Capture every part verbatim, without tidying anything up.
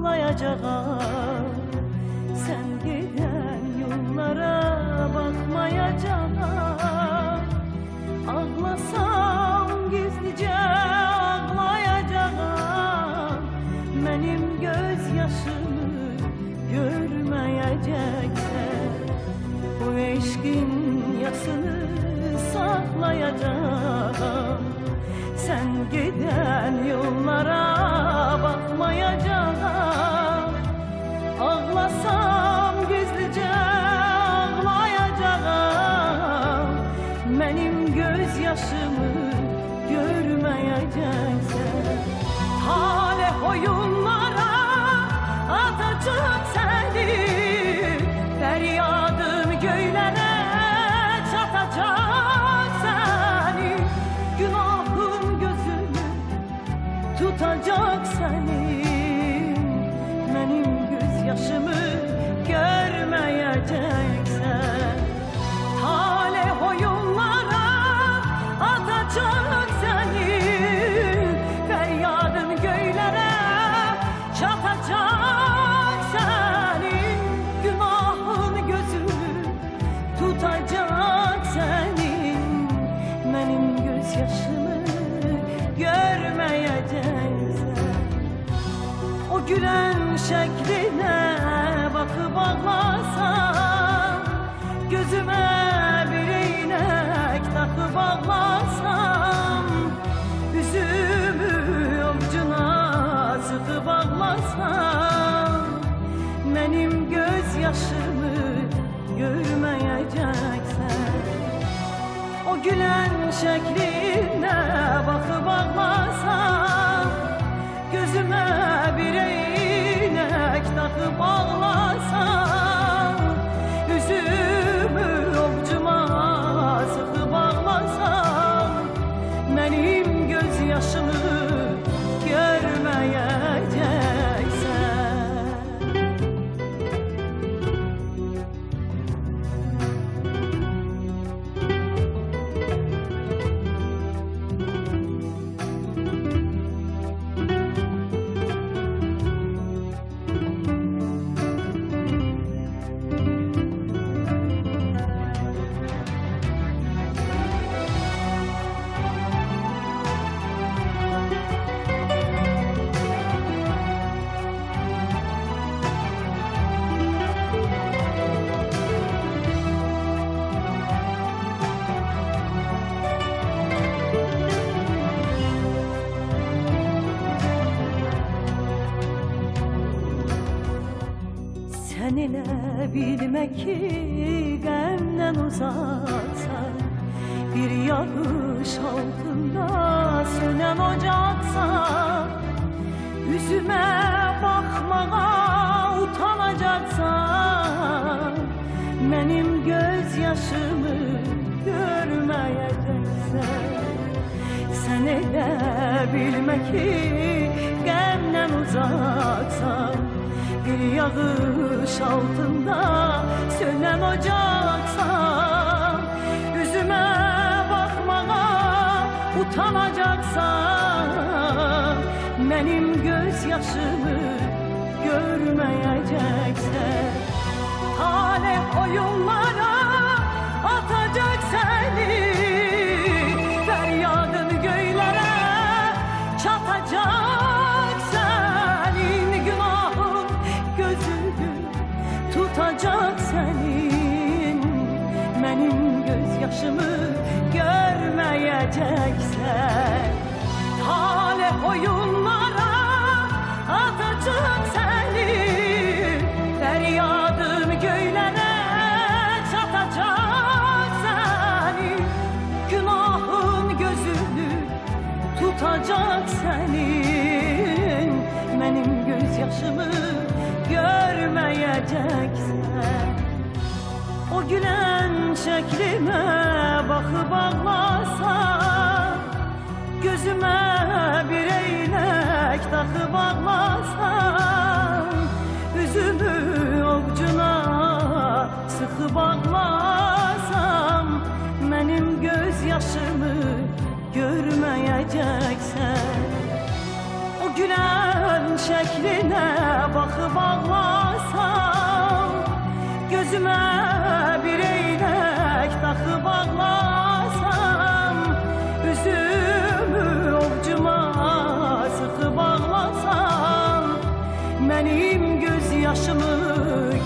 saklayacağım. Sen giden yollara bakmayacağım. Ağlasam gizlice ağlayacağım. Benim gözyaşımı görmeyeceksen bu eşkin yasını saklayacağım. Sen giden yollara bakmayacağım. Ağlasam gizlice ağlayacağım. Benim gözyaşımı görmeyeceksen talih oyunlara atacak seni. Feryadım göylere çatacak seni. Günahın gözünü tutacak seni. Benim gözyaşımı görmeyeceksen talih oyunlara atacak seni. Feryadım göylere çatacak senin. Günahın gözünü tutacak senin. Benim gözyaşımı görmeyeceksen o gülen şekline bakıp ağlasam, gözüme bir iğnek takıp ağlasam, üzümü avucuna sıkıp ağlasam, benim gözyaşımı görmeyeceksen o gülen şekline bakıp ağlasam, gözüme bir iğnek takıp ağlasam, üzümü avucuma sıkıp ağlasam, benim gözyaşımı görmeyeceksen. Sen ile bilmek ki gemden uzaksan, bir yağış altında sönen ocaksan, yüzüme bakmaya utanacaksan, benim gözyaşımı görmeyeceksen. Sen ile bilmek ki gemden uzaksan, bir yağış altında sönen ocaksan, yüzüme bakmaya utanacaksan, benim gözyaşımı görmeyeceksen talih oyunlara atacak seni. Feryadın göylere çatacak senin. Günahın gözünü tutacak senin. Benim gözyaşımı görmeyeceksen talih oyunlara atacak seni. Feryadın göylere çatacak seni. Günahın gözünü tutacak senin. Benim gözyaşımı görmeyeceksen o gülen şeklime bakıp ağlasam, gözüme bir eylek takıp ağlasam, üzümü avucuna sıkıp ağlasam, benim gözyaşımı görmeyeceksen o gülen şekline bakıp ağlasam, gözüme bir eylek takıp ağlasam, üzümü ovcuma sıkıp ağlasam, benim gözyaşımı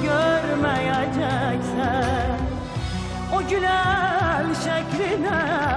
görmeyeceksen, o gülen şekline